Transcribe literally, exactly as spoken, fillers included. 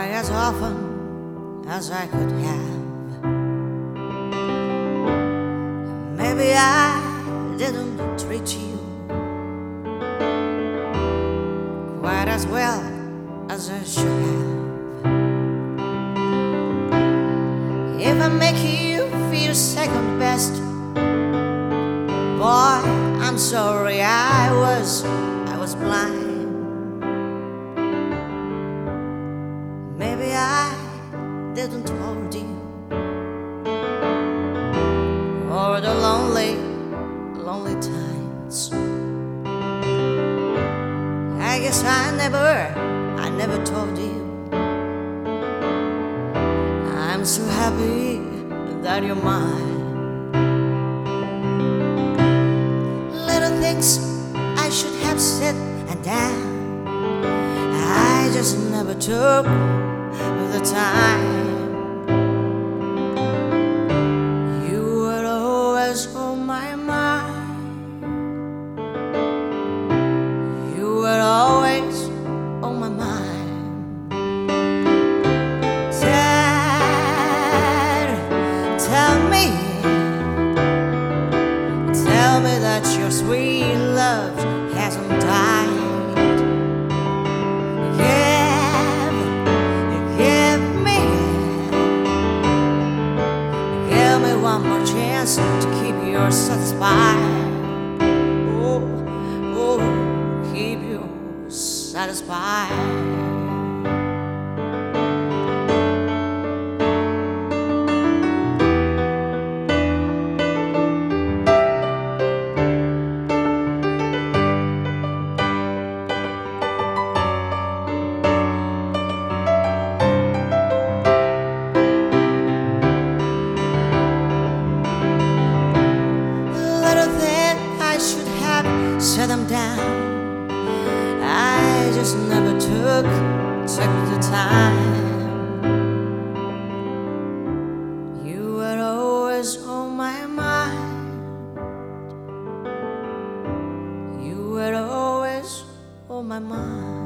try as often as I could have. Maybe I didn't treat you quite as well as I should have. If I make you feel second best, boy, I'm sorry, I was, I was blind. Maybe I didn't hold you, or the lonely, lonely times. I guess I never, I never told you I'm so happy that you're mine. Little things I should have said and done, I just never took the time. You were always on my mind. You were always on my mind. Dad, tell me, tell me that your sweet love hasn't died. One more chance to keep you satisfied. Oh, oh, keep you satisfied. Set them down, I just never took, took the time. You were always on my mind. You were always on my mind.